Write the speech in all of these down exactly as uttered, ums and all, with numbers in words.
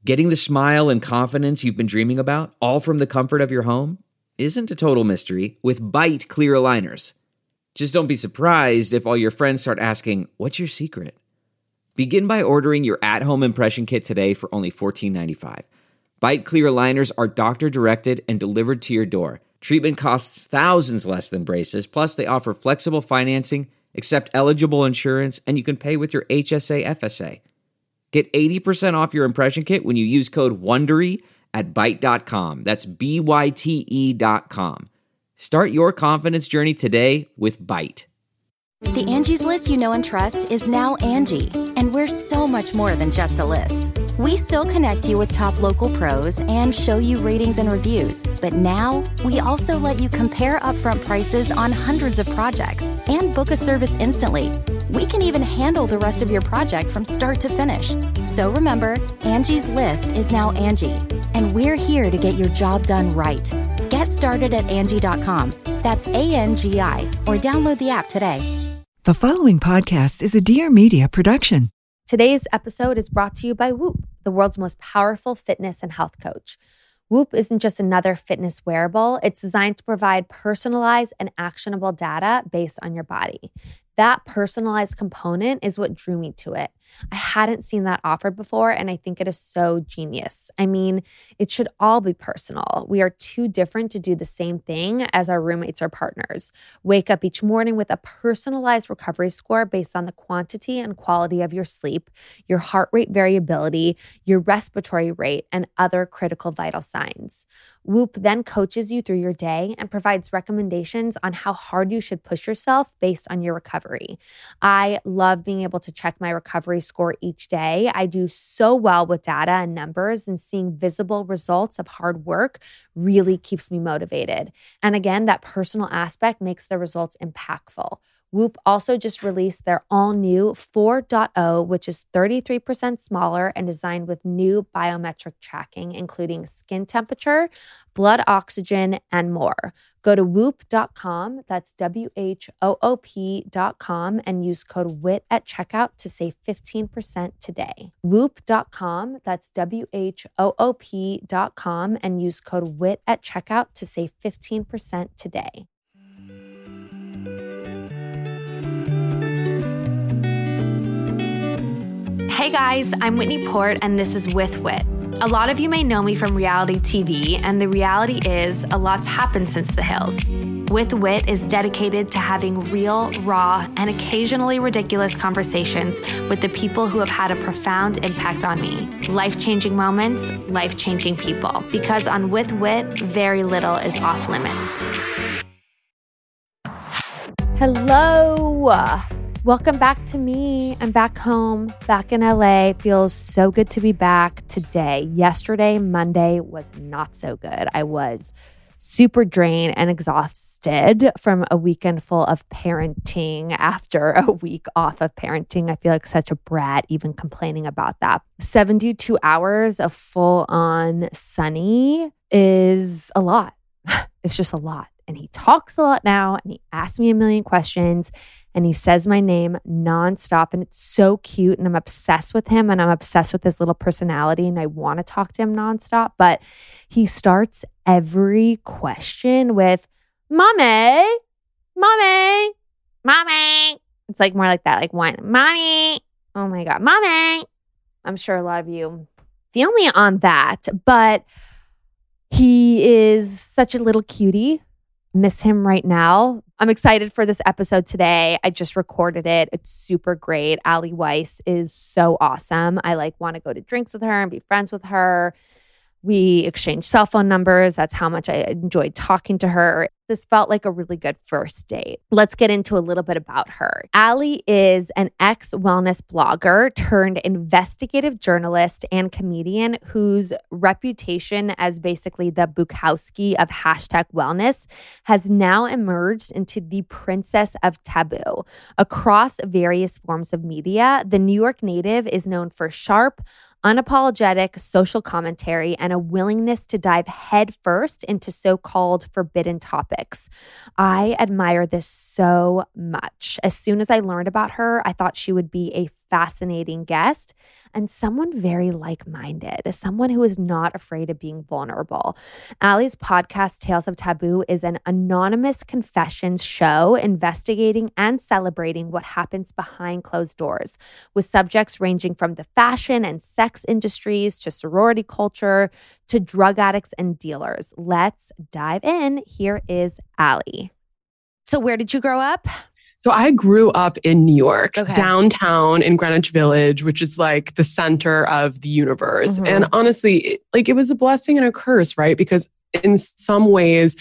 Getting the smile and confidence you've been dreaming about, all from the comfort of your home, isn't a total mystery with Byte clear aligners. Just don't be surprised if all your friends start asking, "What's your secret?" Begin by ordering your at-home impression kit today for only fourteen ninety-five. Byte clear aligners are doctor-directed and delivered to your door. Treatment costs thousands less than braces, plus they offer flexible financing, accept eligible insurance, and you can pay with your H S A F S A. Get eighty percent off your impression kit when you use code WONDERY at byte dot com. That's B Y T E dot com. Start your confidence journey today with Byte. The Angie's List you know and trust is now Angie, and we're so much more than just a list. We still connect you with top local pros and show you ratings and reviews, but now we also let you compare upfront prices on hundreds of projects and book a service instantly. We can even handle the rest of your project from start to finish. So remember, Angie's List is now Angie, and we're here to get your job done right. Get started at Angie dot com. That's A N G I, or download the app today. The following podcast is a Dear Media production. Today's episode is brought to you by Whoop, the world's most powerful fitness and health coach. Whoop isn't just another fitness wearable. It's designed to provide personalized and actionable data based on your body. That personalized component is what drew me to it. I hadn't seen that offered before, and I think it is so genius. I mean, it should all be personal. We are too different to do the same thing as our roommates or partners. Wake up each morning with a personalized recovery score based on the quantity and quality of your sleep, your heart rate variability, your respiratory rate, and other critical vital signs. Whoop then coaches you through your day and provides recommendations on how hard you should push yourself based on your recovery. I love being able to check my recovery score each day. I do so well with data and numbers, and seeing visible results of hard work really keeps me motivated. And again, that personal aspect makes the results impactful. Whoop also just released their all-new four point oh, which is thirty-three percent smaller and designed with new biometric tracking, including skin temperature, blood oxygen, and more. Go to whoop dot com, that's W H O O P dot com, and use code W I T at checkout to save fifteen percent today. whoop dot com, that's W H O O P dot com, and use code W I T at checkout to save fifteen percent today. Hey guys, I'm Whitney Port, and this is With Wit. A lot of you may know me from reality T V, and the reality is a lot's happened since The Hills. With Wit is dedicated to having real, raw, and occasionally ridiculous conversations with the people who have had a profound impact on me. Life-changing moments, life-changing people. Because on With Wit, very little is off limits. Hello! Welcome back to me. I'm back home, back in L A. It feels so good to be back today. Yesterday, Monday, was not so good. I was super drained and exhausted from a weekend full of parenting after a week off of parenting. I feel like such a brat even complaining about that. seventy-two hours of full-on Sunny is a lot. It's just a lot. And he talks a lot now, and he asks me a million questions, and he says my name nonstop, and it's so cute, and I'm obsessed with him, and I'm obsessed with his little personality, and I want to talk to him nonstop, but he starts every question with, Mommy, Mommy, Mommy. It's like more like that, like one, Mommy, oh my God, Mommy. I'm sure a lot of you feel me on that, but he is such a little cutie. Miss him right now. I'm excited for this episode today. I just recorded it. It's super great. Allie Weiss is so awesome. I like want to go to drinks with her and be friends with her. We exchanged cell phone numbers. That's how much I enjoyed talking to her. This felt like a really good first date. Let's get into a little bit about her. Allie is an ex-wellness blogger turned investigative journalist and comedian whose reputation as basically the Bukowski of hashtag wellness has now emerged into the princess of taboo. Across various forms of media, the New York native is known for sharp, unapologetic social commentary and a willingness to dive headfirst into so-called forbidden topics. I admire this so much. As soon as I learned about her, I thought she would be a fascinating guest and someone very like-minded, someone who is not afraid of being vulnerable. Allie's podcast, Tales of Taboo, is an anonymous confessions show investigating and celebrating what happens behind closed doors, with subjects ranging from the fashion and sex industries to sorority culture to drug addicts and dealers. Let's dive in. Here is Allie. So where did you grow up? So I grew up in New York, Okay. downtown in Greenwich Village, which is like the center of the universe. Mhm. And honestly, it- like it was a blessing and a curse, right? Because in some ways,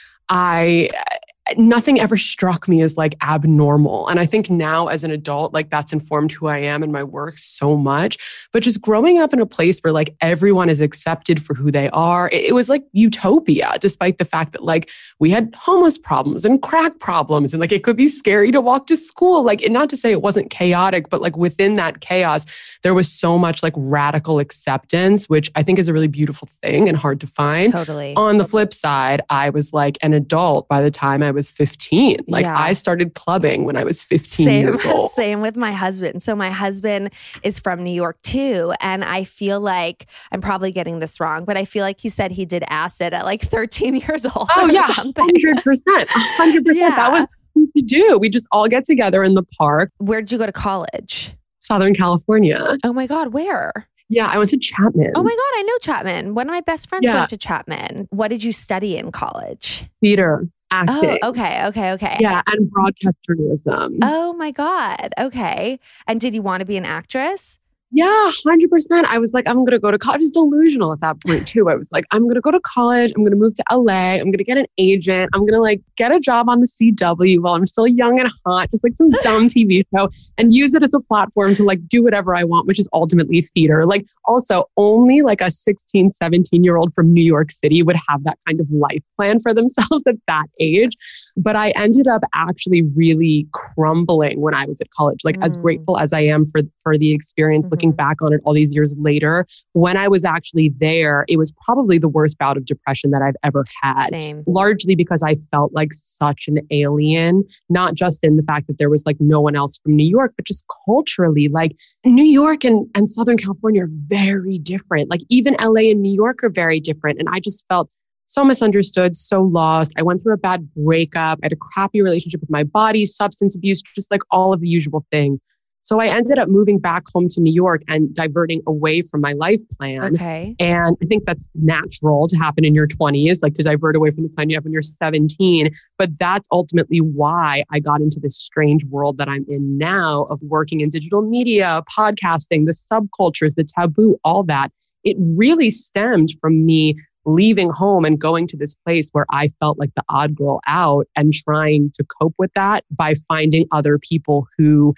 I nothing ever struck me as like abnormal. And I think now as an adult, like that's informed who I am and my work so much. But just growing up in a place where like everyone is accepted for who they are, it, it was like utopia, despite the fact that like we had homeless problems and crack problems. And like it could be scary to walk to school. Like, and not to say it wasn't chaotic, but like within that chaos, there was so much like radical acceptance, which I think is a really beautiful thing and hard to find. Totally. On the flip side, I was like an adult by the time I was fifteen. Like Yeah. I started clubbing when I was fifteen Same, years old. same with my husband. So my husband is from New York too. And I feel like, I'm probably getting this wrong, but I feel like he said he did acid at like thirteen years old Oh or yeah, something. one hundred percent. one hundred percent. Yeah. That was what we do. We just all get together in the park, Where'd you go to college? Southern California. Oh my God, where? Yeah, I went to Chapman. Oh my God, I know Chapman. One of my best friends Yeah. went to Chapman. What did you study in college? Theater, acting. Oh, okay, okay, okay. Yeah, and broadcast journalism. Oh my God. Okay. And did you want to be an actress? Yeah, one hundred percent. I was like, I'm going to go to college. I was delusional at that point too. I was like, I'm going to go to college. I'm going to move to L A. I'm going to get an agent. I'm going to like get a job on the C W while I'm still young and hot, just like some dumb T V show, and use it as a platform to like do whatever I want, which is ultimately theater. Like also only like a sixteen, seventeen year old from New York City would have that kind of life plan for themselves at that age. But I ended up actually really crumbling when I was at college. Like as Mm. grateful as I am for, for the experience, looking back on it all these years later, when I was actually there, it was probably the worst bout of depression that I've ever had. Same. Largely because I felt like such an alien, not just in the fact that there was like no one else from New York, but just culturally, like New York and, and Southern California are very different. Like even L A and New York are very different. And I just felt so misunderstood, so lost. I went through a bad breakup. I had a crappy relationship with my body, substance abuse, just like all of the usual things. So I ended up moving back home to New York and diverting away from my life plan. Okay. And I think that's natural to happen in your twenties, like to divert away from the plan you have when you're seventeen. But that's ultimately why I got into this strange world that I'm in now of working in digital media, podcasting, the subcultures, the taboo, all that. It really stemmed from me leaving home and going to this place where I felt like the odd girl out and trying to cope with that by finding other people who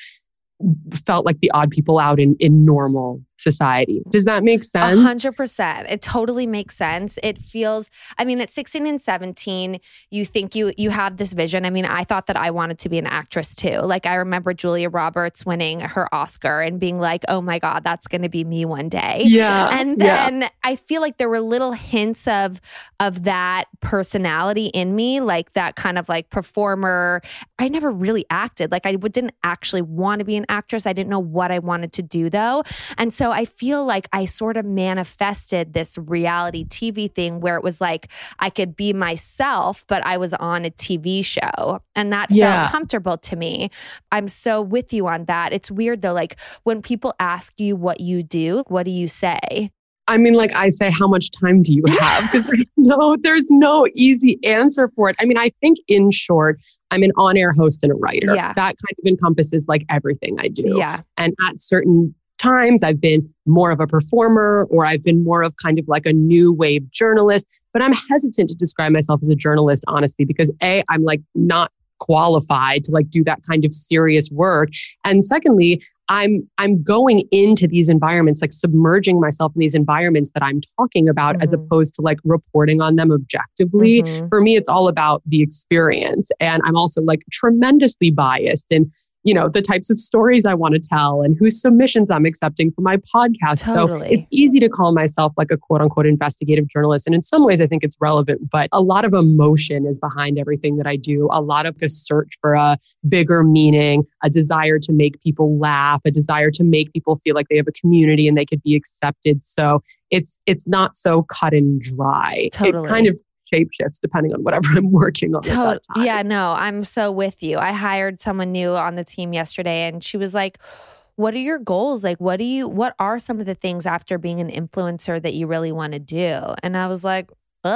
felt like the odd people out in, in normal society. Does that make sense? A hundred percent. It totally makes sense. It feels, I mean, at sixteen and seventeen, you think you you have this vision. I mean, I thought that I wanted to be an actress too. Like I remember Julia Roberts winning her Oscar and being like, oh my God, that's going to be me one day. Yeah. And yeah. then I feel like there were little hints of of that personality in me, like that kind of like performer. I never really acted. Like I didn't actually want to be an actress. I didn't know what I wanted to do though. And so I feel like I sort of manifested this reality T V thing where it was like I could be myself, but I was on a T V show. And that Yeah. felt comfortable to me. I'm so with you on that. It's weird though. Like when people ask you what you do, what do you say? I mean, like I say, how much time do you have? Because there's no, there's no easy answer for it. I mean, I think in short, I'm an on-air host and a writer. Yeah. That kind of encompasses like everything I do. Yeah. And at certain times, I've been more of a performer or I've been more of kind of like a new wave journalist. But I'm hesitant to describe myself as a journalist, honestly, because A, I'm like not qualified to like do that kind of serious work. And secondly, I'm I'm going into these environments, like submerging myself in these environments that I'm talking about, mm-hmm. as opposed to like reporting on them objectively. Mm-hmm. For me, it's all about the experience. And I'm also like tremendously biased. And you know, the types of stories I want to tell and whose submissions I'm accepting for my podcast. Totally. So it's easy to call myself like a quote unquote investigative journalist. And in some ways, I think it's relevant, but a lot of emotion is behind everything that I do. A lot of the search for a bigger meaning, a desire to make people laugh, a desire to make people feel like they have a community and they could be accepted. So it's it's not so cut and dry. Totally. It kind of shape shifts depending on whatever I'm working on. To- at that time. Yeah, no, I'm so with you. I hired someone new on the team yesterday and she was like, what are your goals? Like, what do you, what are some of the things after being an influencer that you really want to do? And I was like, uh,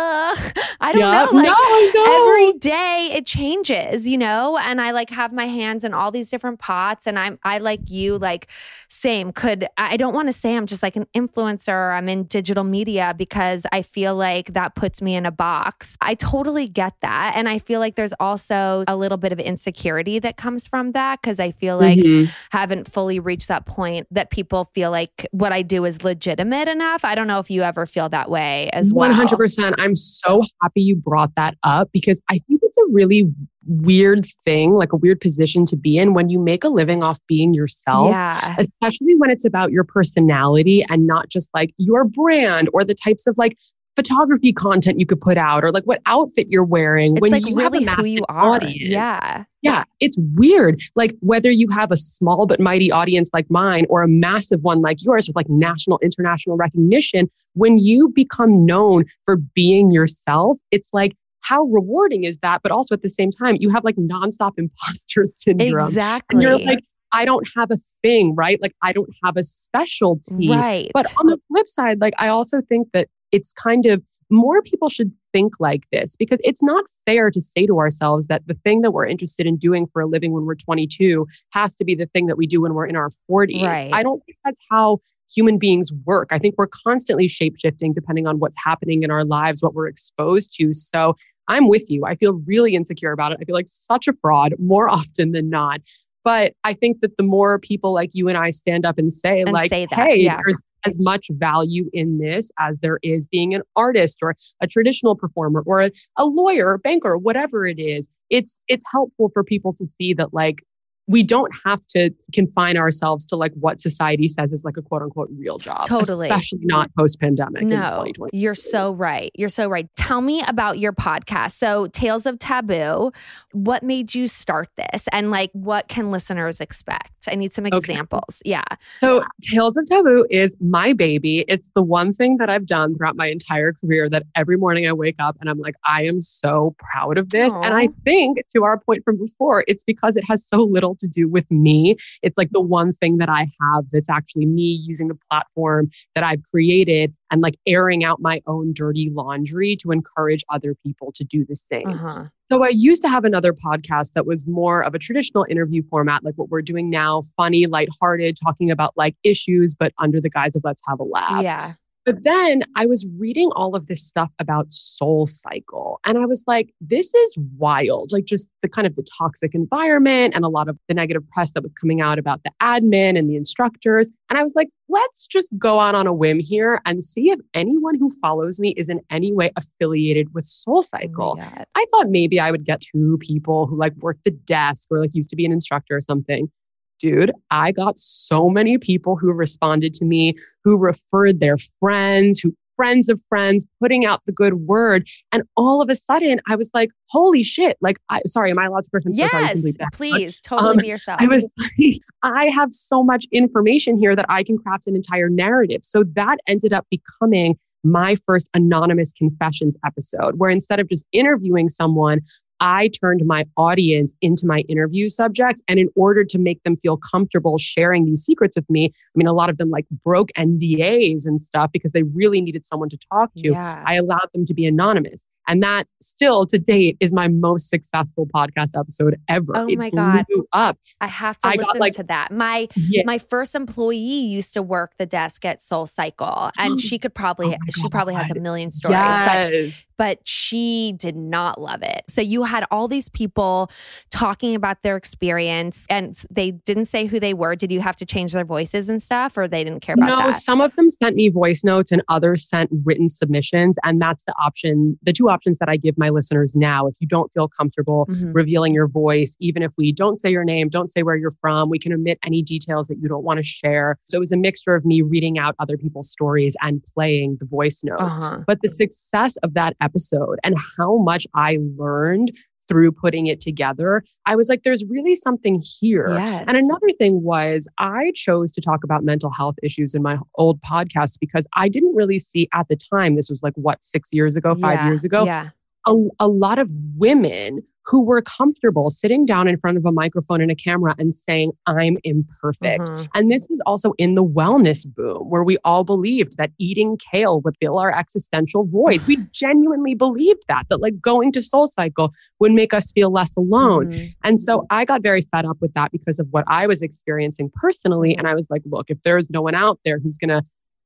I don't yeah, know. Like no, no. every day it changes, you know, and I like have my hands in all these different pots and I'm, I like you, like same could, I don't want to say I'm just like an influencer. I'm in digital media because I feel like that puts me in a box. I totally get that. And I feel like there's also a little bit of insecurity that comes from that because I feel like Mm-hmm. haven't fully reached that point that people feel like what I do is legitimate enough. I don't know if you ever feel that way as well. one hundred percent. I'm so happy you brought that up because I think it's a really weird thing, like a weird position to be in when you make a living off being yourself, Yeah. especially when it's about your personality and not just like your brand or the types of like photography content you could put out or like what outfit you're wearing. It's when like you have a really who massive you are. audience. Yeah. Yeah, it's weird. Like whether you have a small but mighty audience like mine or a massive one like yours with like national, international recognition, when you become known for being yourself, it's like, how rewarding is that? But also at the same time, you have like nonstop imposter syndrome. Exactly. And you're like, I don't have a thing, right? Like I don't have a specialty. Right. But on the flip side, like I also think that it's kind of more people should think like this because it's not fair to say to ourselves that the thing that we're interested in doing for a living when we're twenty-two has to be the thing that we do when we're in our forties. Right. I don't think that's how human beings work. I think we're constantly shape-shifting depending on what's happening in our lives, what we're exposed to. So I'm with you. I feel really insecure about it. I feel like such a fraud more often than not. But I think that the more people like you and I stand up and say, And like, say that, hey, yeah. there's as much value in this as there is being an artist or a traditional performer or a, a lawyer or banker, whatever it is. It's it's helpful for people to see that like we don't have to confine ourselves to like what society says is like a quote unquote real job. Totally. Especially not post-pandemic in No, twenty twenty. you're so right. You're so right. Tell me about your podcast. So Tales of Taboo, what made you start this? And like, what can listeners expect? I need some examples. Okay. Yeah. So Tales of Taboo is my baby. It's the one thing that I've done throughout my entire career that every morning I wake up and I'm like, I am so proud of this. Aww. And I think to our point from before, it's because it has so little to do with me. It's like the one thing that I have that's actually me using the platform that I've created and like airing out my own dirty laundry to encourage other people to do the same. Uh-huh. So I used to have another podcast that was more of a traditional interview format, like what we're doing now, funny, lighthearted, talking about like issues, but under the guise of let's have a laugh. Yeah. But then I was reading all of this stuff about Soul Cycle. And I was like, this is wild. Like just the kind of the toxic environment and a lot of the negative press that was coming out about the admin and the instructors. And I was like, let's just go out on a whim here and see if anyone who follows me is in any way affiliated with Soul Cycle. Oh I thought maybe I would get two people who like work the desk or like used to be an instructor or something. Dude, I got so many people who responded to me, who referred their friends, who friends of friends, putting out the good word. And all of a sudden I was like, holy shit. Like, I, sorry, am I allowed to person? Yes, so sorry, to please. Totally um, be yourself. I was like, I have so much information here that I can craft an entire narrative. So that ended up becoming my first anonymous confessions episode, where instead of just interviewing someone, I turned my audience into my interview subjects. And in order to make them feel comfortable sharing these secrets with me, I mean, a lot of them like broke N D As and stuff because they really needed someone to talk to. Yeah. I allowed them to be anonymous. And that still to date is my most successful podcast episode ever. Oh it my God. blew up. I have to I got, listen like- to that. My Yeah. my first employee used to work the desk at Soul Cycle, and she could probably Oh my she probably has a God. million stories, but Yes. but she did not love it. So you had all these people talking about their experience, and they didn't say who they were. Did you have to change their voices and stuff, or they didn't care about No, that? some of them sent me voice notes and others sent written submissions. And that's the option, the two options options that I give my listeners now. If you don't feel comfortable Mhm. revealing your voice, even if we don't say your name, don't say where you're from, we can omit any details that you don't want to share. So it was a mixture of me reading out other people's stories and playing the voice notes. Uh-huh. But the success of that episode and how much I learned through putting it together, I was like, there's really something here. Yes. And another thing was I chose to talk about mental health issues in my old podcast because I didn't really see at the time, this was like, what, six years ago, five Yeah. years ago, Yeah. a, a lot of women who were comfortable sitting down in front of a microphone and a camera and saying, I'm imperfect. Mhm. And this was also in the wellness boom where we all believed that eating kale would fill our existential voids. We genuinely believed that, that like going to SoulCycle would make us feel less alone. Mhm. And so I got very fed up with that because of what I was experiencing personally. And I was like, look, if there's no one out there who's going to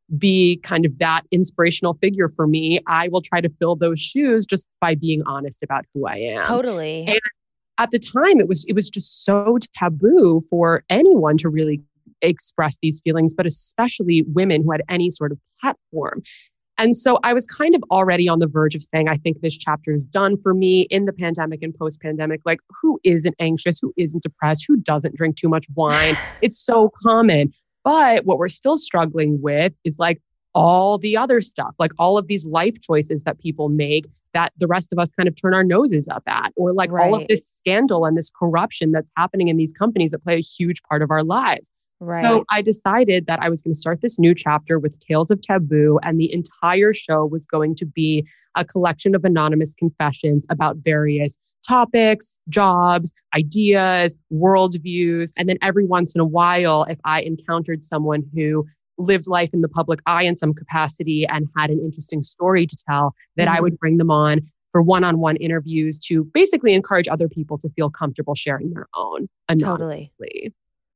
be kind of that inspirational figure for me, I will try to fill those shoes just by being honest about who I am. Totally. And at the time, it was it was just so taboo for anyone to really express these feelings, but especially women who had any sort of platform. And so I was kind of already on the verge of saying, I think this chapter is done for me in the pandemic and post-pandemic. Like, who isn't anxious? Who isn't depressed? Who doesn't drink too much wine? It's so common. But what we're still struggling with is like all the other stuff, like all of these life choices that people make that the rest of us kind of turn our noses up at, or like all of Right. this scandal and this corruption that's happening in these companies that play a huge part of our lives. Right. So I decided that I was going to start this new chapter with Tales of Taboo, and the entire show was going to be a collection of anonymous confessions about various topics, jobs, ideas, worldviews. And then every once in a while, if I encountered someone who lived life in the public eye in some capacity and had an interesting story to tell, that Mhm. I would bring them on for one-on-one interviews to basically encourage other people to feel comfortable sharing their own anonymously. Totally.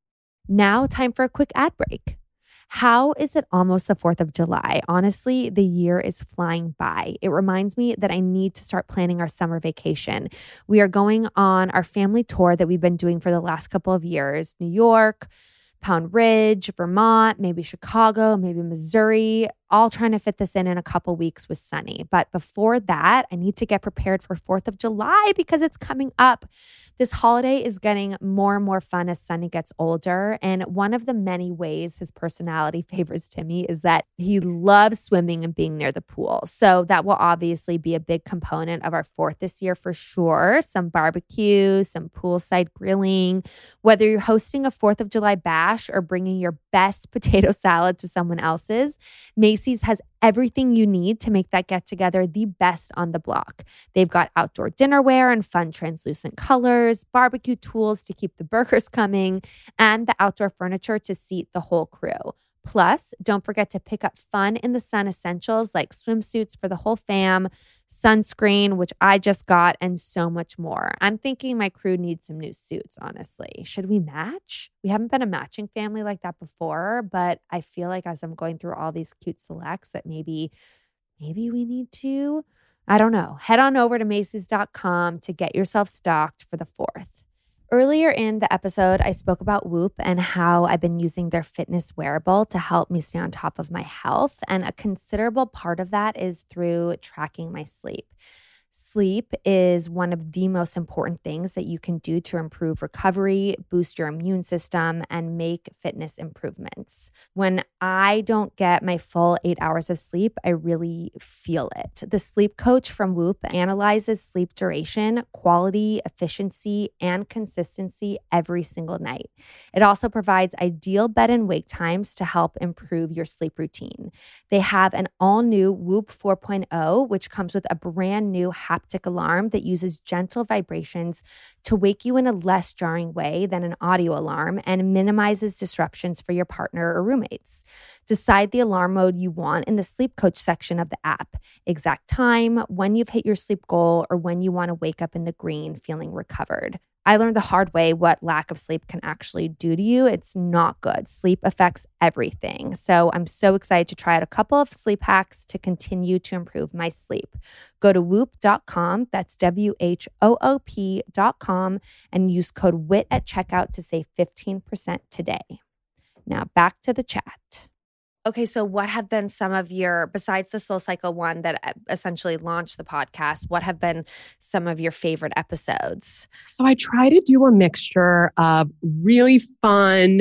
Now, time for a quick ad break. How is it almost the fourth of July? Honestly, the year is flying by. It reminds me that I need to start planning our summer vacation. We are going on our family tour that we've been doing for the last couple of years. New York, Pound Ridge, Vermont, maybe Chicago, maybe Missouri, all trying to fit this in in a couple weeks with Sunny. But before that, I need to get prepared for fourth of July because it's coming up. This holiday is getting more and more fun as Sunny gets older. And one of the many ways his personality favors Timmy is that he loves swimming and being near the pool. So that will obviously be a big component of our fourth this year for sure. Some barbecue, some poolside grilling. Whether you're hosting a fourth of July bash or bringing your best potato salad to someone else's, Macy's has everything you need to make that get-together the best on the block. They've got outdoor dinnerware and fun translucent colors, barbecue tools to keep the burgers coming, and the outdoor furniture to seat the whole crew. Plus, don't forget to pick up fun in the sun essentials like swimsuits for the whole fam, sunscreen, which I just got, and so much more. I'm thinking my crew needs some new suits, honestly. Should we match? We haven't been a matching family like that before, but I feel like as I'm going through all these cute selects that maybe, maybe we need to. I don't know. Head on over to Macy's dot com to get yourself stocked for the fourth. Earlier in the episode, I spoke about Whoop and how I've been using their fitness wearable to help me stay on top of my health. And a considerable part of that is through tracking my sleep. Sleep is one of the most important things that you can do to improve recovery, boost your immune system, and make fitness improvements. When I don't get my full eight hours of sleep, I really feel it. The sleep coach from Whoop analyzes sleep duration, quality, efficiency, and consistency every single night. It also provides ideal bed and wake times to help improve your sleep routine. They have an all-new Whoop four point oh, which comes with a brand new haptic alarm that uses gentle vibrations to wake you in a less jarring way than an audio alarm and minimizes disruptions for your partner or roommates. Decide the alarm mode you want in the sleep coach section of the app. Exact time, when you've hit your sleep goal, or when you want to wake up in the green feeling recovered. I learned the hard way what lack of sleep can actually do to you. It's not good. Sleep affects everything. So I'm so excited to try out a couple of sleep hacks to continue to improve my sleep. Go to whoop dot com, that's W H O O P dot com, and use code W I T at checkout to save fifteen percent today. Now back to the chat. Okay, so what have been some of your, besides the Soul Cycle one that essentially launched the podcast, what have been some of your favorite episodes? So I try to do a mixture of really fun,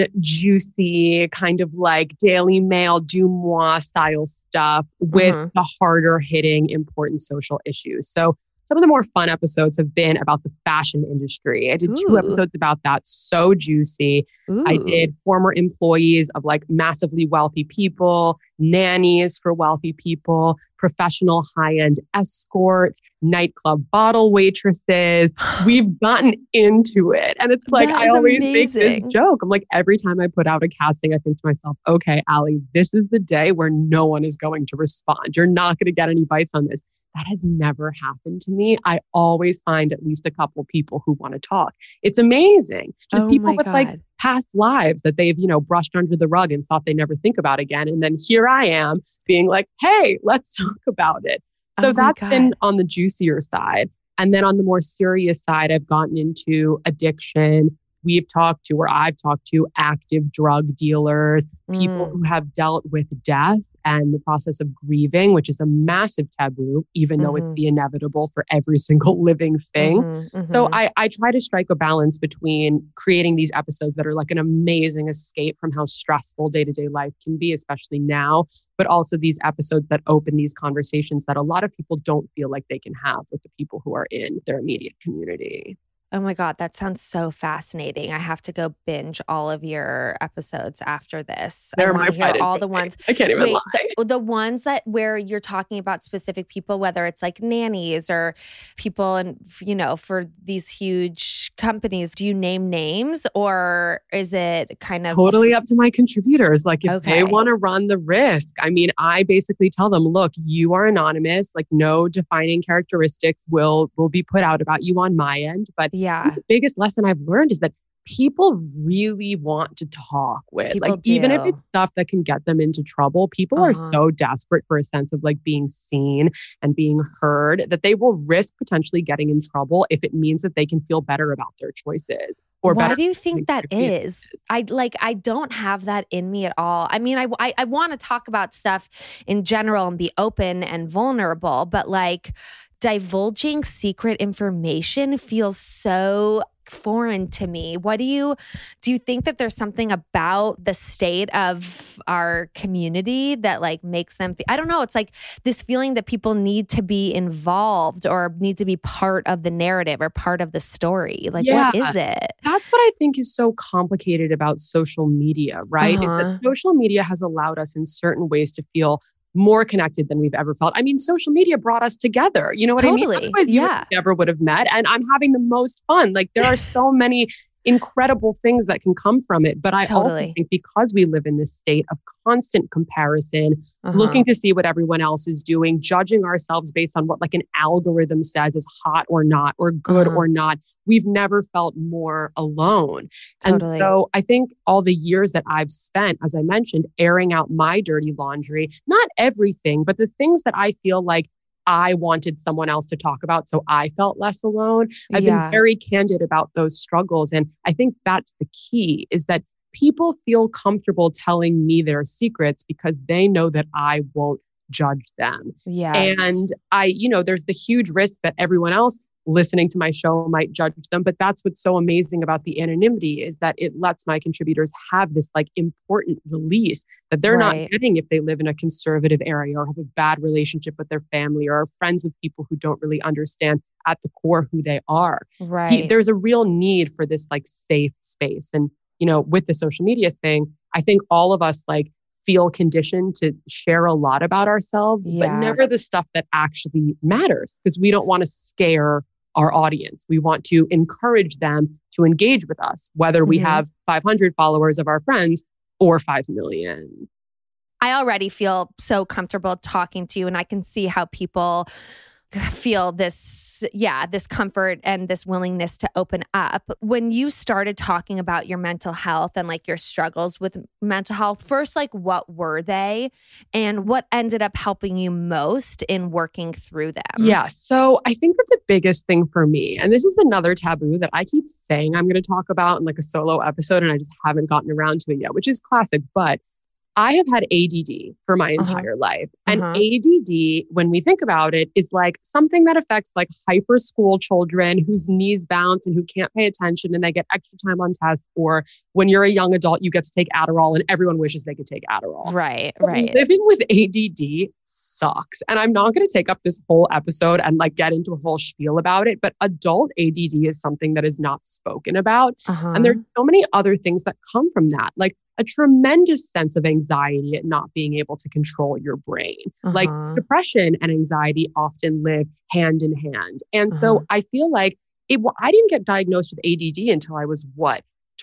juicy, kind of like Daily Mail, du moi style stuff with Mhm. the harder hitting important social issues. So some of the more fun episodes have been about the fashion industry. I did two Ooh. episodes about that. So juicy. I Ooh. did former employees of like massively wealthy people, nannies for wealthy people, professional high-end escorts, nightclub bottle waitresses. We've gotten into it. And it's like, That I is always make this amazing. joke. I'm like, every time I put out a casting, I think to myself, okay, Allie, this is the day where no one is going to respond. You're not going to get any bites on this. That has never happened to me. I always find at least a couple people who want to talk. It's amazing. Just Oh people my with like God. past lives that they've, you know, brushed under the rug and thought they never think about again. And then here I am being like, hey, let's talk about it. So Oh my that's been God. on the juicier side. And then on the more serious side, I've gotten into addiction. We've talked to, or I've talked to active drug dealers, people Mm. who have dealt with death and the process of grieving, which is a massive taboo, even though it's Mhm. the inevitable for every single living thing. Mhm, So mhm. I, I try to strike a balance between creating these episodes that are like an amazing escape from how stressful day-to-day life can be, especially now, but also these episodes that open these conversations that a lot of people don't feel like they can have with the people who are in their immediate community. Oh my God, that sounds so fascinating. I have to go binge all of your episodes after this. I They're want my to hear pride and all the joy. ones. I can't even Wait, lie. the, the ones that where you're talking about specific people, whether it's like nannies or people and, you know, for these huge companies, do you name names or is it kind of Totally up to my contributors. Like if Okay. they want to run the risk, I mean, I basically tell them, look, you are anonymous, like no defining characteristics will, will be put out about you on my end. But Yeah. the biggest lesson I've learned is that people really want to talk with, People like, even if do. it's stuff that can get them into trouble, people are Uh-huh. so desperate for a sense of like being seen and being heard that they will risk potentially getting in trouble if it means that they can feel better about their choices or Why better. do you think that their is? I like I don't have that in me at all. I mean, I I, I want to talk about stuff in general and be open and vulnerable, but like divulging secret information feels so foreign to me. What do you do you think that there's something about the state of our community that like makes them fe- I don't know, it's like this feeling that people need to be involved or need to be part of the narrative or part of the story. Like Yeah. what is it? That's what I think is so complicated about social media, right? Is Uh-huh. that social media has allowed us in certain ways to feel more connected than we've ever felt. I mean, social media brought us together. You know what I mean? Totally. Otherwise, you Yeah. never would have met. And I'm having the most fun. Like there are so many incredible things that can come from it. But I also Totally. think because we live in this state of constant comparison, Uh-huh. looking to see what everyone else is doing, judging ourselves based on what like an algorithm says is hot or not, or good Uh-huh. or not, we've never felt more alone. And Totally. so I think all the years that I've spent, as I mentioned, airing out my dirty laundry, not everything, but the things that I feel like I wanted someone else to talk about so I felt less alone. I've Yeah. been very candid about those struggles. And I think that's the key, is that people feel comfortable telling me their secrets because they know that I won't judge them. Yes. And I, you know, there's the huge risk that everyone else listening to my show might judge them. But that's what's so amazing about the anonymity, is that it lets my contributors have this like important release that they're Right. not getting if they live in a conservative area or have a bad relationship with their family or are friends with people who don't really understand at the core who they are. right. He- there's a real need for this like safe space. And, you know, with the social media thing, I think all of us like feel conditioned to share a lot about ourselves, Yeah. but never the stuff that actually matters, because we don't want to scare our audience. We want to encourage them to engage with us, whether we Mhm. have five hundred followers of our friends or five million. I already feel so comfortable talking to you, and I can see how people feel this, yeah, this comfort and this willingness to open up. When you started talking about your mental health and like your struggles with mental health, first, like what were they and what ended up helping you most in working through them? Yeah. So I think that the biggest thing for me, and this is another taboo that I keep saying I'm going to talk about in like a solo episode, and I just haven't gotten around to it yet, which is classic. But I have had A D D for my Uh-huh. entire life. And Uh-huh. A D D, when we think about it, is like something that affects like hyper school children whose knees bounce and who can't pay attention and they get extra time on tests. Or when you're a young adult, you get to take Adderall and everyone wishes they could take Adderall. Right, But right. living with A D D sucks. And I'm not going to take up this whole episode and like get into a whole spiel about it. But adult A D D is something that is not spoken about. Uh-huh. And there are so many other things that come from that, like a tremendous sense of anxiety at not being able to control your brain. Like Uh-huh. depression and anxiety often live hand in hand. And Uh-huh. so I feel like it, well, I didn't get diagnosed with A D D until I was what,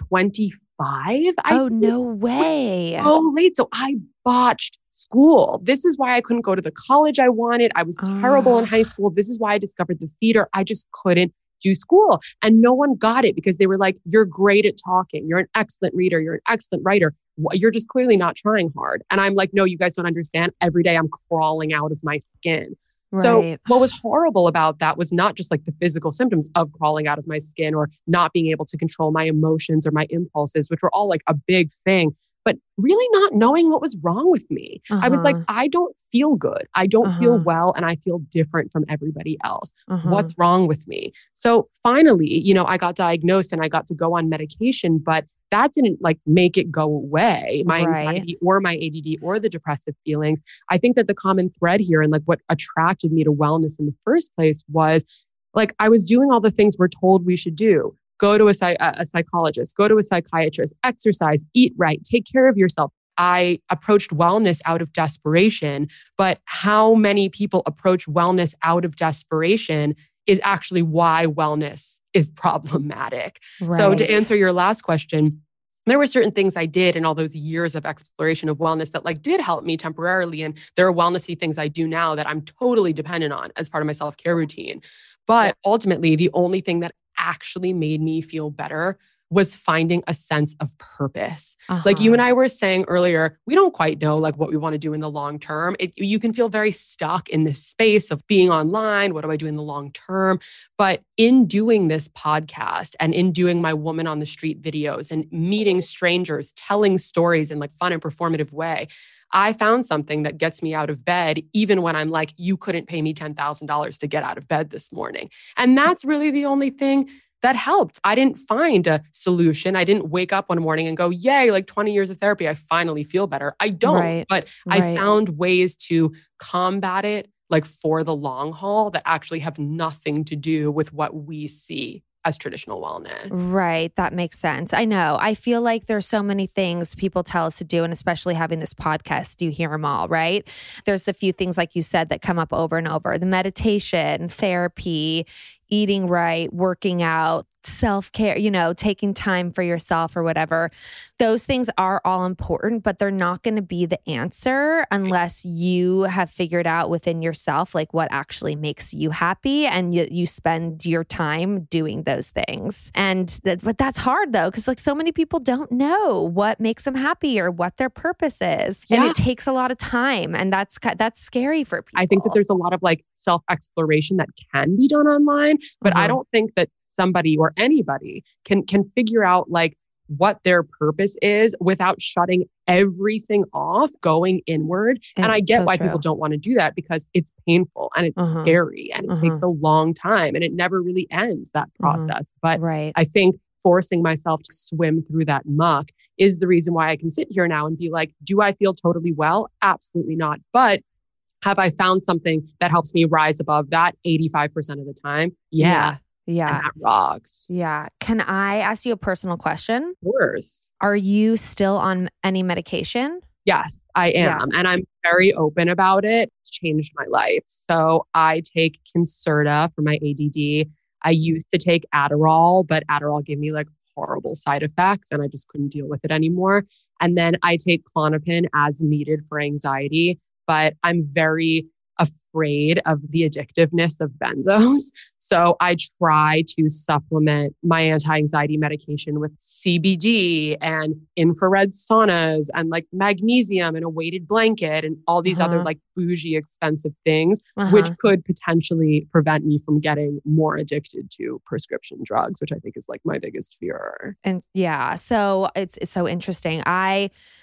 twenty-five? I Oh, think. no way. So late. So I botched school. This is why I couldn't go to the college I wanted. I was terrible in Ah. high school. This is why I discovered the theater. I just couldn't do school. And no one got it because they were like, you're great at talking. You're an excellent reader. You're an excellent writer. Wh- You're just clearly not trying hard. And I'm like, no, you guys don't understand. Every day I'm crawling out of my skin. So Right. what was horrible about that was not just like the physical symptoms of crawling out of my skin or not being able to control my emotions or my impulses, which were all like a big thing, but really not knowing what was wrong with me. I was like, Uh-huh. I don't feel good. I don't feel Uh-huh. well and I feel different from everybody else. Uh-huh. What's wrong with me? So finally, you know, I got diagnosed and I got to go on medication, but that didn't like make it go away, my Right. anxiety or my A D D or the depressive feelings. I think that the common thread here and like what attracted me to wellness in the first place was like I was doing all the things we're told we should do. Go to a, psy- a a psychologist, go to a psychiatrist, exercise, eat right, take care of yourself. I approached wellness out of desperation, but how many people approach wellness out of desperation is actually why wellness is problematic. So to Right. answer your last question, there were certain things I did in all those years of exploration of wellness that like did help me temporarily. And there are wellnessy things I do now that I'm totally dependent on as part of my self-care routine. But ultimately, the only thing that actually made me feel better was finding a sense of purpose. Like you and I were saying earlier, we don't quite know like what we want to do in the long term. It, you can feel very stuck in this space of being online. What do I do in the long term? But in doing this podcast and in doing my woman on the street videos and meeting strangers, telling stories in like fun and performative way, I found something that gets me out of bed, even when I'm like, you couldn't pay me ten thousand dollars to get out of bed this morning. And that's really the only thing that helped. I didn't find a solution. I didn't wake up one morning and go, yay, like twenty years of therapy, I finally feel better. I don't, Right. but I Right. found ways to combat it like for the long haul that actually have nothing to do with what we see as traditional wellness. Right. That makes sense. I know. I feel like there's so many things people tell us to do, and especially having this podcast, you hear them all, right? There's the few things, like you said, that come up over and over: the meditation, therapy, eating right, working out, self-care, you know, taking time for yourself or whatever. Those things are all important, but they're not going to be the answer unless you have figured out within yourself, like what actually makes you happy, and you, you spend your time doing those things. And that, but that's hard though, because like so many people don't know what makes them happy or what their purpose is. And Yeah. it takes a lot of time, and that's, ki- that's scary for people. I think that there's a lot of like self-exploration that can be done online, but I Uh-huh. don't think that somebody or anybody can can figure out like what their purpose is without shutting everything off, going inward. And, I It's get so why true. people don't want to do that because it's painful and it's Uh-huh. scary and it Uh-huh. takes a long time and it never really ends, that process. But Right. I think forcing myself to swim through that muck is the reason why I can sit here now and be like, do I feel totally well? Absolutely not. But have I found something that helps me rise above that eighty-five percent of the time? Yeah. Yeah. And that rocks. Yeah. Can I ask you a personal question? Of course. Are you still on any medication? Yes, I Yeah. am. And I'm very open about it. It's changed my life. So I take Concerta for my A D D. I used to take Adderall, but Adderall gave me like horrible side effects and I just couldn't deal with it anymore. And then I take Klonopin as needed for anxiety, but I'm very afraid of the addictiveness of benzos. So I try to supplement my anti-anxiety medication with C B D and infrared saunas and like magnesium and a weighted blanket and all these other Uh-huh. like bougie expensive things, Uh-huh. which could potentially prevent me from getting more addicted to prescription drugs, which I think is like my biggest fear. And yeah, so it's it's so interesting. I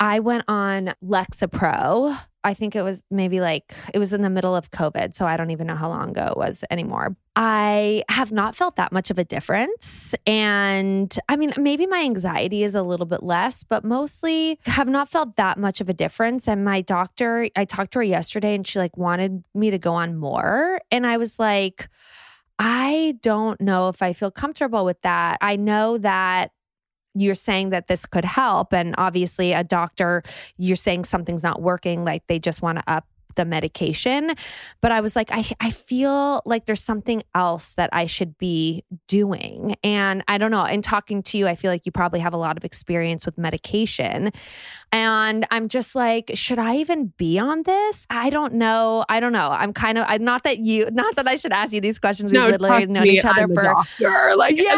I went on Lexapro. I think it was maybe like, it was in the middle of COVID. So I don't even know how long ago it was anymore. I have not felt that much of a difference. And I mean, maybe my anxiety is a little bit less, but mostly have not felt that much of a difference. And my doctor, I talked to her yesterday and she like wanted me to go on more. And I was like, I don't know if I feel comfortable with that. I know that you're saying that this could help. And obviously a doctor, you're saying something's not working, like they just want to up the medication. But I was like, I, I feel like there's something else that I should be doing. And I don't know, in talking to you, I feel like you probably have a lot of experience with medication. And I'm just like, should I even be on this? I don't know. I don't know. I'm kind of, I, not that you, not that I should ask you these questions. We've No, literally known me, each other I'm a for. Doctor. Like, yeah.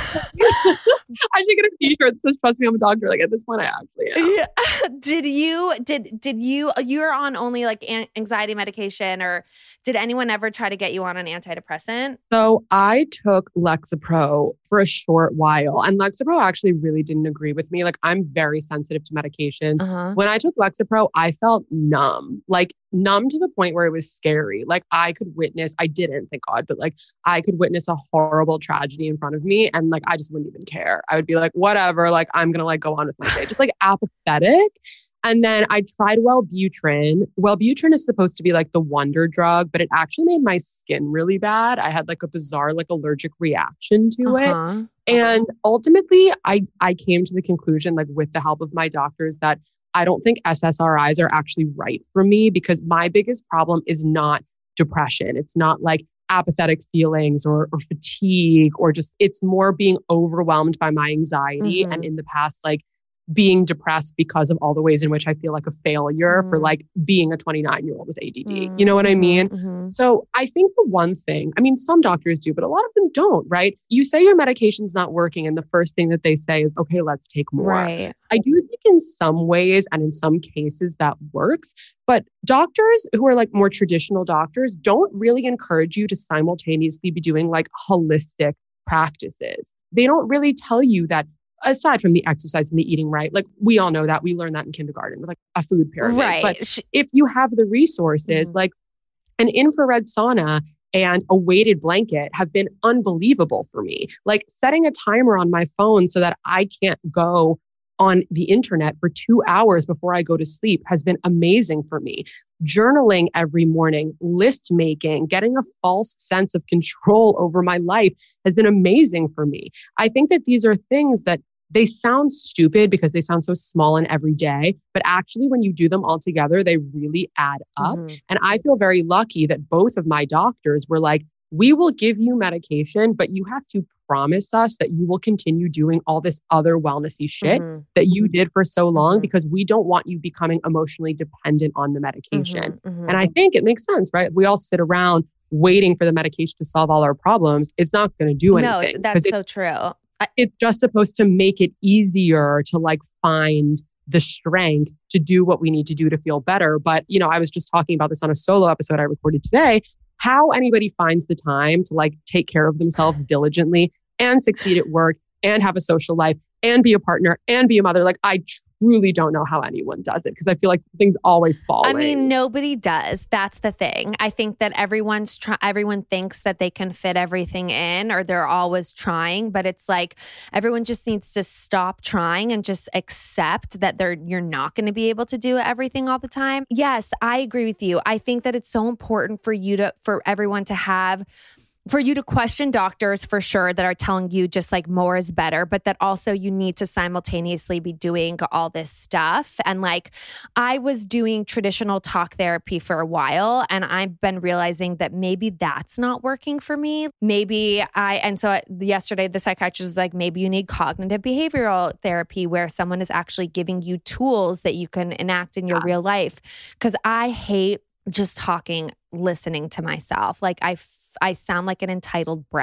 I should get a t-shirt that says "Trust me, I'm a doctor." Like at this point, I actually am. Yeah. Did you, did, did you, you're on only like an- anxiety medication, or did anyone ever try to get you on an antidepressant? So I took Lexapro for a short while, and Lexapro actually really didn't agree with me. Like I'm very sensitive to medications. Uh-huh. When I took Lexapro, I felt numb, like numb to the point where it was scary. Like I could witness, I didn't, thank God, but like I could witness a horrible tragedy in front of me. And like, I just wouldn't even care. I would be like, whatever, like I'm going to like go on with my day, just like apathetic. And then I tried Wellbutrin. Wellbutrin is supposed to be like the wonder drug, but it actually made my skin really bad. I had like a bizarre, like allergic reaction to Uh-huh. it. And ultimately, I, I came to the conclusion, like with the help of my doctors, that I don't think S S R Is are actually right for me, because my biggest problem is not depression. It's not like apathetic feelings or, or fatigue, or just, it's more being overwhelmed by my anxiety. Mm-hmm. And in the past, like, being depressed because of all the ways in which I feel like a failure mm-hmm. for like being a twenty-nine year old with A D D. Mm-hmm. You know what I mean? Mm-hmm. So I think the one thing, I mean, some doctors do, but a lot of them don't, right? You say your medication's not working, and the first thing that they say is, okay, let's take more. Right. I do think in some ways and in some cases that works, but doctors who are like more traditional doctors don't really encourage you to simultaneously be doing like holistic practices. They don't really tell you that, aside from the exercise and the eating right, like we all know that, we learn that in kindergarten with like a food pyramid. Right. But if you have the resources, Mm-hmm. like an infrared sauna and a weighted blanket have been unbelievable for me. Like setting a timer on my phone so that I can't go on the internet for two hours before I go to sleep has been amazing for me. Journaling every morning, list making, getting a false sense of control over my life has been amazing for me. I think that these are things that they sound stupid because they sound so small and everyday, but actually when you do them all together, they really add up. Mm-hmm. And I feel very lucky that both of my doctors were like, we will give you medication, but you have to promise us that you will continue doing all this other wellnessy shit Mm-hmm. that you did for so long, Mm-hmm. because we don't want you becoming emotionally dependent on the medication. Mm-hmm. Mm-hmm. And I think it makes sense, right? We all sit around waiting for the medication to solve all our problems. It's not going to do No, anything. that's 'cause so true. I, it's just supposed to make it easier to like find the strength to do what we need to do to feel better. But, you know, I was just talking about this on a solo episode I recorded today, how anybody finds the time to like take care of themselves diligently and succeed at work and have a social life and be a partner and be a mother. Like I truly don't know how anyone does it, because I feel like things always fall. I mean, nobody does. That's the thing. I think that everyone's try- everyone thinks that they can fit everything in, or they're always trying, but it's like everyone just needs to stop trying and just accept that they're you're not going to be able to do everything all the time. Yes, I agree with you. I think that it's so important for you to for everyone to have for you to question doctors for sure that are telling you just like more is better, but that also you need to simultaneously be doing all this stuff. And like I was doing traditional talk therapy for a while, and I've been realizing that maybe that's not working for me. Maybe I, and so yesterday the psychiatrist was like, maybe you need cognitive behavioral therapy where someone is actually giving you tools that you can enact in your Yeah. real life. Cause I hate just talking, listening to myself. Like I I sound like an entitled brat.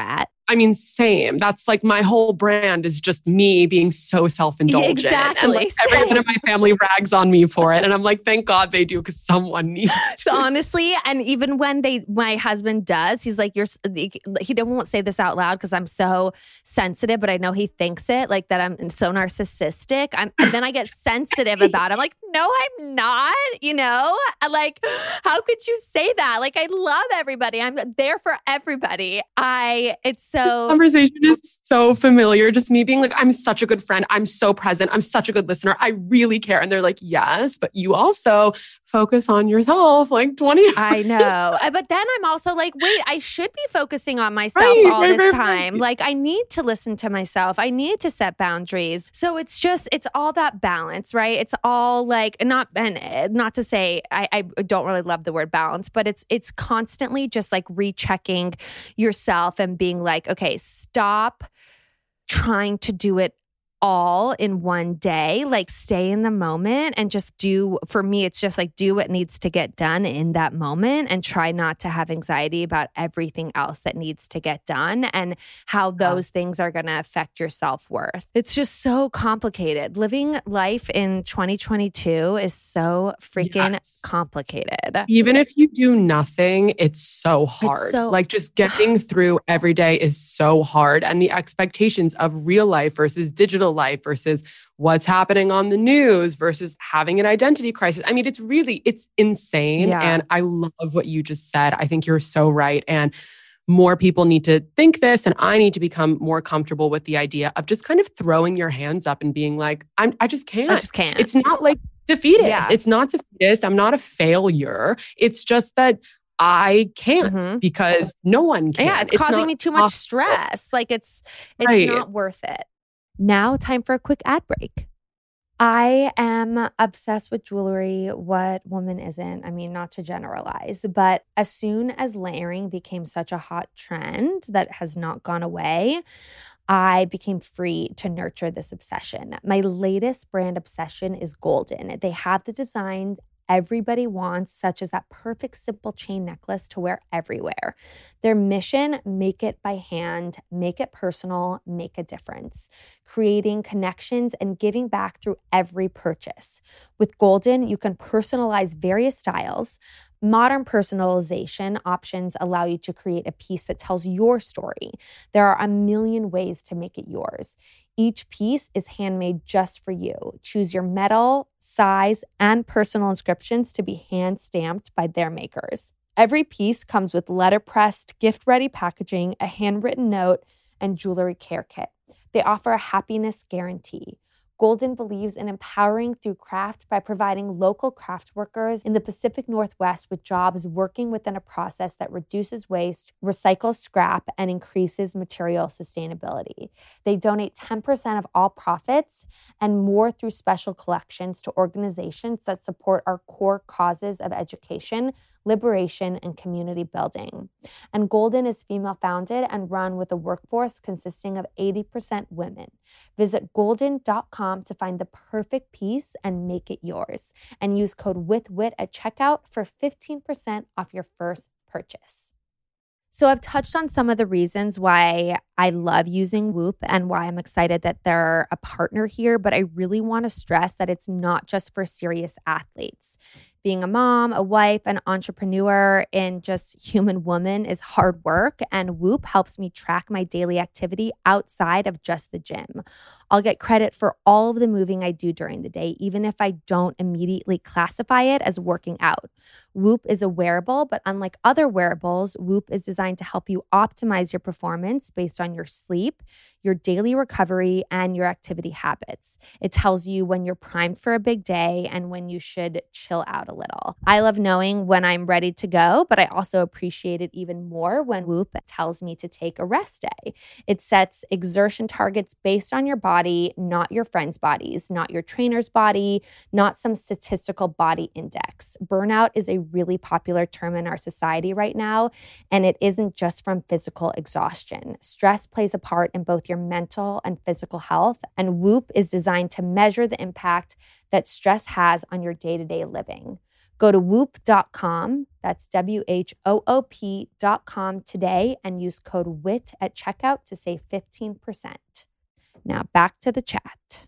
I mean, same. That's like my whole brand is just me being so self-indulgent. Exactly. And like everyone in my family rags on me for it. And I'm like, thank God they do because someone needs to. Honestly, and even when they, my husband does, he's like, you're, he won't say this out loud because I'm so sensitive, but I know he thinks it, like that I'm so narcissistic. I'm, and then I get sensitive about it. I'm like, no, I'm not, you know? Like, how could you say that? Like, I love everybody. I'm there for everybody. I, it's so... This conversation is so familiar. Just me being like, I'm such a good friend. I'm so present. I'm such a good listener. I really care. And they're like, yes, but you also focus on yourself like twenty hours. I know. But then I'm also like, wait, I should be focusing on myself right, all right, this right, time. right. Like, I need to listen to myself. I need to set boundaries. So it's just, it's all that balance, right? It's all like, not, and not to say, I, I don't really love the word balance, but it's, it's constantly just like rechecking yourself and being like, okay, stop trying to do it all in one day. Like, stay in the moment and just do, for me, it's just like do what needs to get done in that moment and try not to have anxiety about everything else that needs to get done and how those yeah. things are going to affect your self-worth. It's just so complicated. Living life in twenty twenty-two is so freaking yes. complicated. Even if you do nothing, it's so hard. It's so- like just getting through every day is so hard. And the expectations of real life versus digital life versus what's happening on the news versus having an identity crisis. I mean, it's really, it's insane. Yeah. And I love what you just said. I think you're so right. And more people need to think this, and I need to become more comfortable with the idea of just kind of throwing your hands up and being like, I'm, I just can't. I just can't. It's not like defeatist. Yeah. It's not defeatist. I'm not a failure. It's just that I can't mm-hmm. because no one can. Yeah, it's, it's causing me too much possible. stress. Like it's, it's right. not worth it. Now, time for a quick ad break. I am obsessed with jewelry. What woman isn't? I mean, not to generalize, but as soon as layering became such a hot trend that has not gone away, I became free to nurture this obsession. My latest brand obsession is Golden. They have the design everybody wants, such as that perfect simple chain necklace to wear everywhere. Their mission, make it by hand, make it personal, make a difference, creating connections and giving back through every purchase. With Golden, you can personalize various styles. Modern personalization options allow you to create a piece that tells your story. There are a million ways to make it yours. Each piece is handmade just for you. Choose your metal, size, and personal inscriptions to be hand-stamped by their makers. Every piece comes with letterpressed, gift-ready packaging, a handwritten note, and jewelry care kit. They offer a happiness guarantee. Golden believes in empowering through craft by providing local craft workers in the Pacific Northwest with jobs working within a process that reduces waste, recycles scrap, and increases material sustainability. They donate ten percent of all profits and more through special collections to organizations that support our core causes of education, liberation, and community building. And Golden is female-founded and run with a workforce consisting of eighty percent women. Visit golden dot com to find the perfect piece and make it yours. And use code WITHWIT at checkout for fifteen percent off your first purchase. So I've touched on some of the reasons why I love using Whoop and why I'm excited that they're a partner here, but I really want to stress that it's not just for serious athletes. Being a mom, a wife, an entrepreneur, and just human woman is hard work, and Whoop helps me track my daily activity outside of just the gym. I'll get credit for all of the moving I do during the day, even if I don't immediately classify it as working out. Whoop is a wearable, but unlike other wearables, Whoop is designed to help you optimize your performance based on your sleep, your daily recovery, and your activity habits. It tells you when you're primed for a big day and when you should chill out a little. I love knowing when I'm ready to go, but I also appreciate it even more when Whoop tells me to take a rest day. It sets exertion targets based on your body, not your friend's bodies, not your trainer's body, not some statistical body index. Burnout is a really popular term in our society right now, and it isn't just from physical exhaustion. Stress plays a part in both your mental and physical health, and Whoop is designed to measure the impact that stress has on your day-to-day living. Go to whoop dot com, that's W H O O P dot com today and use code W I T at checkout to save fifteen percent. Now back to the chat.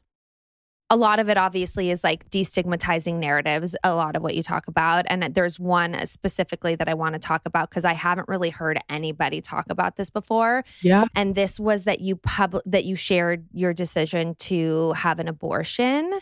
A lot of it obviously is like destigmatizing narratives, a lot of what you talk about. And there's one specifically that I want to talk about because I haven't really heard anybody talk about this before. Yeah. And this was that you pub- that you shared your decision to have an abortion.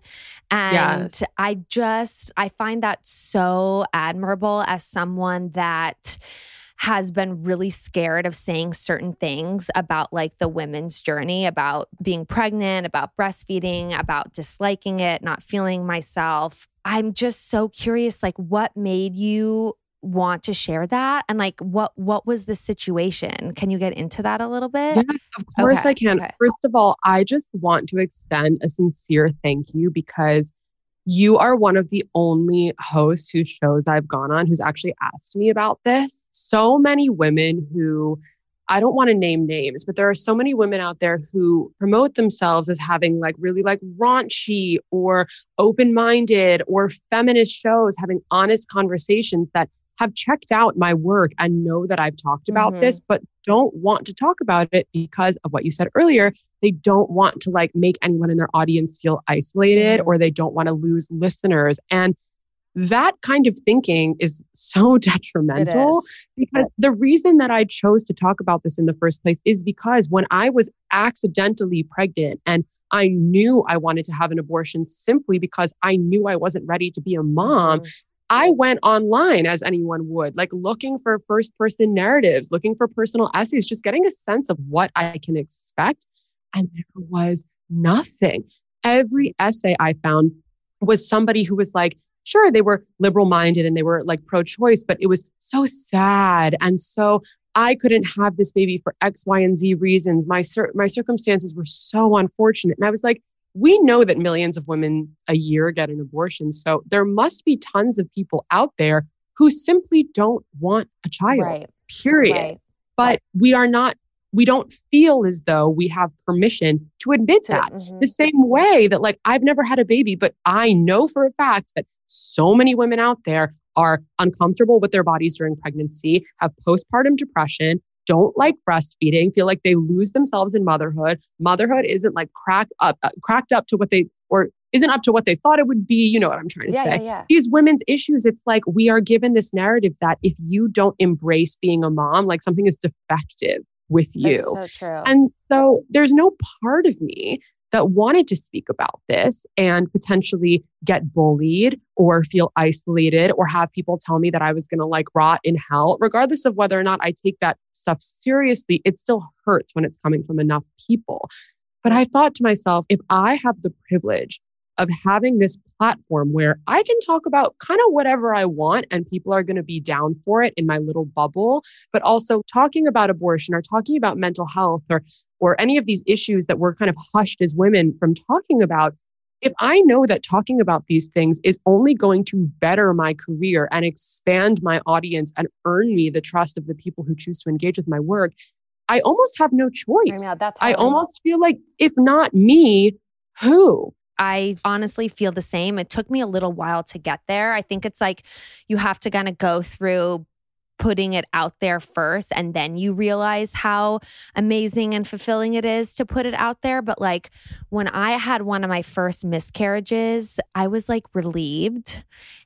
And Yes. I just, I find that so admirable as someone that has been really scared of saying certain things about like the women's journey, about being pregnant, about breastfeeding, about disliking it, not feeling myself. I'm just so curious, like what made you want to share that? And like what what was the situation? Can you get into that a little bit? Yes, of course Okay, I can. okay. First of all, I just want to extend a sincere thank you because you are one of the only hosts whose shows I've gone on who's actually asked me about this. So many women who, I don't want to name names, but there are so many women out there who promote themselves as having like really like raunchy or open-minded or feminist shows, having honest conversations that have checked out my work and know that I've talked about Mhm. this, but don't want to talk about it because of what you said earlier. They don't want to like make anyone in their audience feel isolated Mhm. or they don't want to lose listeners. And that kind of thinking is so detrimental is. because the reason that I chose to talk about this in the first place is because when I was accidentally pregnant and I knew I wanted to have an abortion simply because I knew I wasn't ready to be a mom, Mhm. I went online as anyone would, like looking for first person narratives, looking for personal essays, just getting a sense of what I can expect. And there was nothing. Every essay I found was somebody who was like, sure, they were liberal minded and they were like pro choice, but it was so sad. And so I couldn't have this baby for X, Y, and Z reasons. My, cir- my circumstances were so unfortunate. And I was like, we know that millions of women a year get an abortion. So there must be tons of people out there who simply don't want a child, Right. period. Right. But we are not, we don't feel as though we have permission to admit To- that. mhm. The same way that like, I've never had a baby, but I know for a fact that so many women out there are uncomfortable with their bodies during pregnancy, have postpartum depression, don't like breastfeeding, feel like they lose themselves in motherhood. Motherhood isn't like cracked up, uh, cracked up to what they, or isn't up to what they thought it would be. You know what I'm trying to Yeah, say. yeah, yeah. These women's issues, it's like we are given this narrative that if you don't embrace being a mom, like something is defective with you. That's so true. And so there's no part of me that wanted to speak about this and potentially get bullied or feel isolated or have people tell me that I was going to like rot in hell. Regardless of whether or not I take that stuff seriously, it still hurts when it's coming from enough people. But I thought to myself, if I have the privilege of having this platform where I can talk about kind of whatever I want and people are going to be down for it in my little bubble, but also talking about abortion or talking about mental health or or any of these issues that we're kind of hushed as women from talking about, if I know that talking about these things is only going to better my career and expand my audience and earn me the trust of the people who choose to engage with my work, I almost have no choice. I know, that's how I I'm- almost feel like if not me, who? I honestly feel the same. It took me a little while to get there. I think it's like you have to kind of go through putting it out there first and then you realize how amazing and fulfilling it is to put it out there. But like when I had one of my first miscarriages, I was like relieved.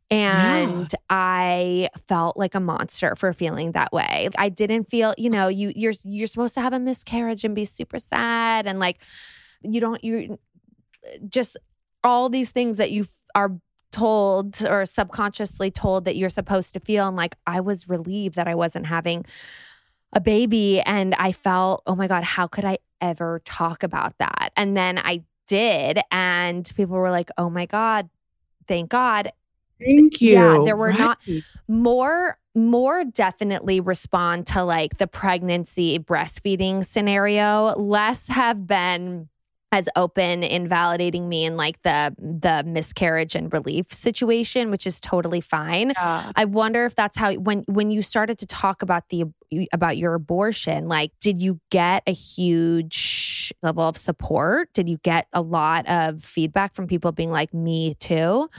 And Yeah. I felt like a monster for feeling that way. I didn't feel, you know, you you're you're supposed to have a miscarriage and be super sad and like you don't you just all these things that you are told or subconsciously told that you're supposed to feel. And like, I was relieved that I wasn't having a baby. And I felt, oh my God, how could I ever talk about that? And then I did. And people were like, oh my God, thank God. Thank you. Yeah, there were Right. not more, more definitely respond to like the pregnancy breastfeeding scenario. Less have been as open in validating me in like the the miscarriage and relief situation, which is totally fine. Yeah. I wonder if that's how when when you started to talk about the about your abortion, like did you get a huge level of support? Did you get a lot of feedback from people being like, me too?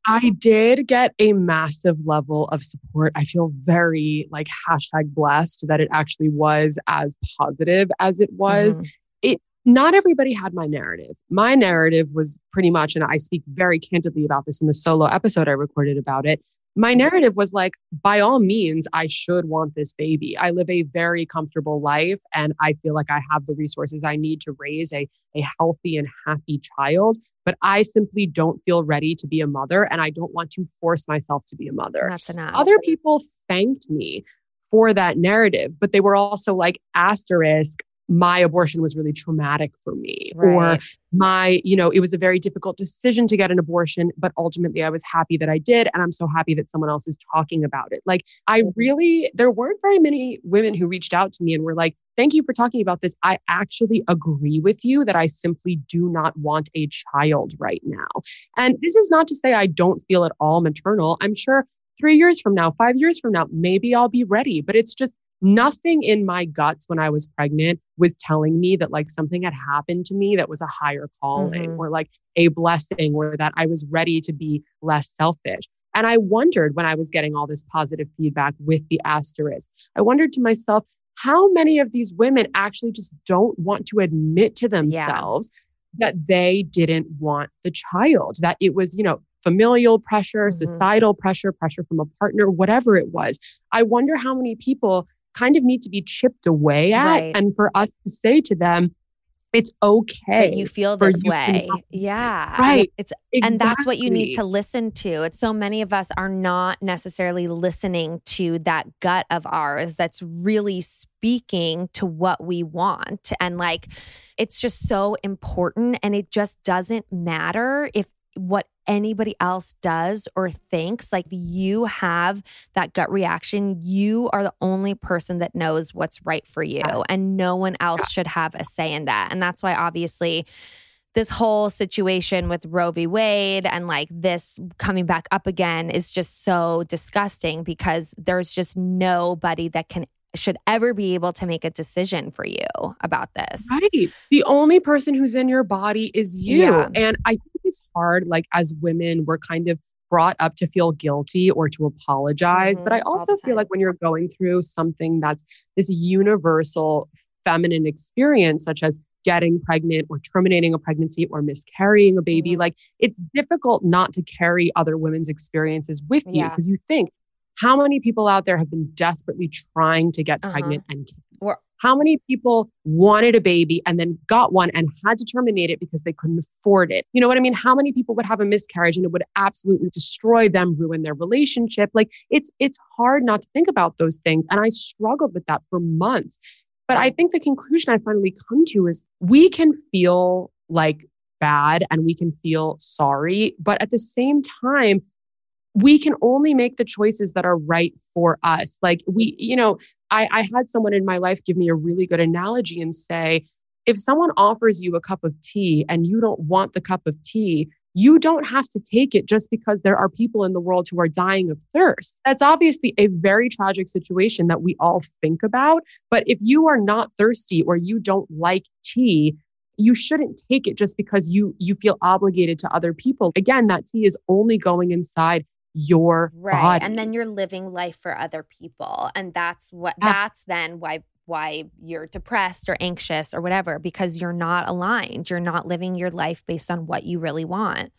I did get a massive level of support. I feel very like hashtag blessed that it actually was as positive as it was. Mm-hmm. It not everybody had my narrative. My narrative was pretty much, and I speak very candidly about this in the solo episode I recorded about it. My narrative was like, by all means, I should want this baby. I live a very comfortable life and I feel like I have the resources I need to raise a, a healthy and happy child, but I simply don't feel ready to be a mother and I don't want to force myself to be a mother. That's enough. Other people thanked me for that narrative, but they were also like, asterisk, my abortion was really traumatic for me, right. or my, you know, it was a very difficult decision to get an abortion, but ultimately I was happy that I did. And I'm so happy that someone else is talking about it. Like I really, there weren't very many women who reached out to me and were like, thank you for talking about this. I actually agree with you that I simply do not want a child right now. And this is not to say I don't feel at all maternal. I'm sure three years from now, five years from now, maybe I'll be ready, but it's just nothing in my guts when I was pregnant was telling me that like something had happened to me that was a higher calling mm-hmm. or like a blessing or that I was ready to be less selfish. And I wondered when I was getting all this positive feedback with the asterisk, I wondered to myself, how many of these women actually just don't want to admit to themselves yeah. that they didn't want the child, that it was, you know, familial pressure, mm-hmm. societal pressure, pressure from a partner, whatever it was. I wonder how many people kind of need to be chipped away at right. and for us to say to them, it's okay. That you feel this way. Yeah. Right. It's exactly. And that's what you need to listen to. It's so many of us are not necessarily listening to that gut of ours that's really speaking to what we want. And like, it's just so important. And it just doesn't matter if what anybody else does or thinks. Like you have that gut reaction. You are the only person that knows what's right for you, and no one else should have a say in that. And that's why obviously this whole situation with Roe v. Wade and like this coming back up again is just so disgusting, because there's just nobody that can should ever be able to make a decision for you about this. Right. The only person who's in your body is you. Yeah. And I think it's hard, like as women, we're kind of brought up to feel guilty or to apologize. Mm-hmm. But I also feel like when you're going through something that's this universal feminine experience, such as getting pregnant or terminating a pregnancy or miscarrying a baby, mm-hmm. like it's difficult not to carry other women's experiences with you, because yeah. you think, how many people out there have been desperately trying to get uh-huh. pregnant and or how many people wanted a baby and then got one and had to terminate it because they couldn't afford it? You know what I mean? How many people would have a miscarriage and it would absolutely destroy them, ruin their relationship? Like it's it's hard not to think about those things. And I struggled with that for months. But I think the conclusion I finally come to is we can feel like bad and we can feel sorry, but at the same time, we can only make the choices that are right for us. Like we, you know, I, I had someone in my life give me a really good analogy and say, if someone offers you a cup of tea and you don't want the cup of tea, you don't have to take it just because there are people in the world who are dying of thirst. That's obviously a very tragic situation that we all think about. But if you are not thirsty or you don't like tea, you shouldn't take it just because you you feel obligated to other people. Again, that tea is only going inside your right. body. And then you're living life for other people. And that's what yeah. that's then why why you're depressed or anxious or whatever, because you're not aligned. You're not living your life based on what you really want.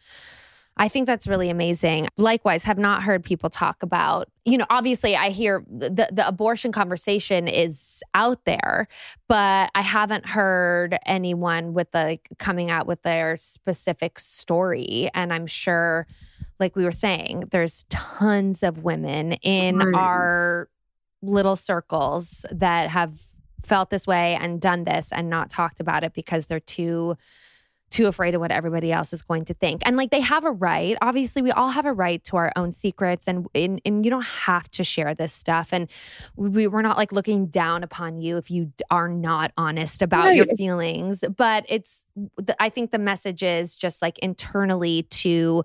I think that's really amazing. Likewise, have not heard people talk about, you know, obviously I hear the, the abortion conversation is out there, but I haven't heard anyone with like coming out with their specific story. And I'm sure, like we were saying, there's tons of women in right. our little circles that have felt this way and done this and not talked about it because they're too too afraid of what everybody else is going to think. And like they have a right. Obviously, we all have a right to our own secrets, and and, and you don't have to share this stuff. And we, we're not like looking down upon you if you are not honest about right. your feelings. But it's, I think the message is just like internally to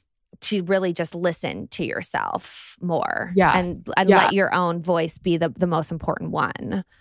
to really just listen to yourself more. Yes. And, and yes. let your own voice be the, the most important one.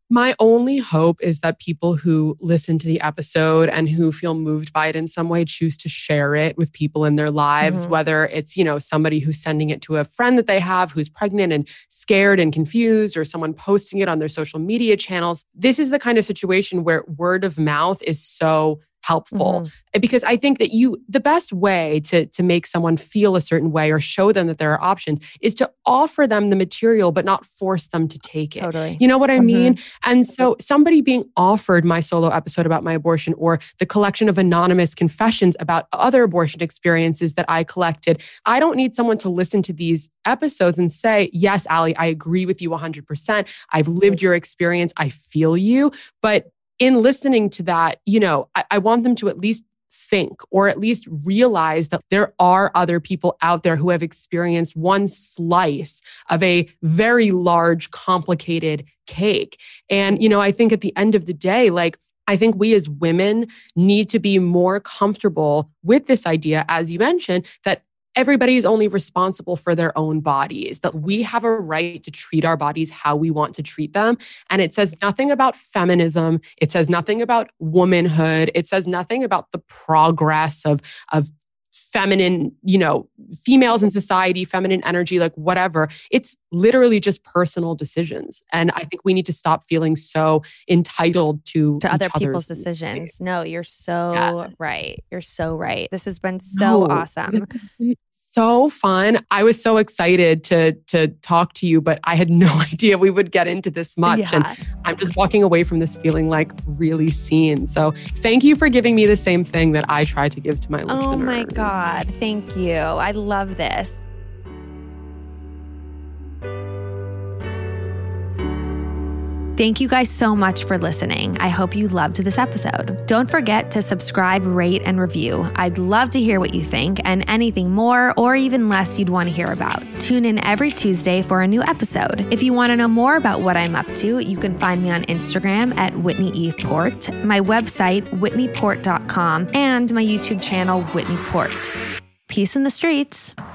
My only hope is that people who listen to the episode and who feel moved by it in some way choose to share it with people in their lives, mm-hmm. whether it's, you know, somebody who's sending it to a friend that they have who's pregnant and scared and confused, or someone posting it on their social media channels. This is the kind of situation where word of mouth is so helpful, mm-hmm. because I think that you, the best way to, to make someone feel a certain way or show them that there are options is to offer them the material, but not force them to take it. Totally. You know what I mm-hmm. mean? And so somebody being offered my solo episode about my abortion, or the collection of anonymous confessions about other abortion experiences that I collected, I don't need someone to listen to these episodes and say, yes, Allie, I agree with you one hundred percent. I've lived your experience. I feel you. But in listening to that, you know, I, I want them to at least think, or at least realize that there are other people out there who have experienced one slice of a very large, complicated cake. And, you know, I think at the end of the day, like, I think we as women need to be more comfortable with this idea, as you mentioned, that everybody is only responsible for their own bodies, that we have a right to treat our bodies how we want to treat them. And it says nothing about feminism. It says nothing about womanhood. It says nothing about the progress of, of feminine, you know, females in society, feminine energy, like whatever. It's literally just personal decisions. And I think we need to stop feeling so entitled to, to other people's decisions. decisions. No, you're so yeah. right. You're so right. This has been so no, awesome. So fun. I was so excited to to talk to you, but I had no idea we would get into this much. Yeah. And I'm just walking away from this feeling like really seen. So thank you for giving me the same thing that I try to give to my listeners. Oh my God. Thank you. I love this. Thank you guys so much for listening. I hope you loved this episode. Don't forget to subscribe, rate, and review. I'd love to hear what you think and anything more or even less you'd want to hear about. Tune in every Tuesday for a new episode. If you want to know more about what I'm up to, you can find me on Instagram at Whitney Eve Port, my website, whitney port dot com, and my YouTube channel, Whitney Port. Peace in the streets.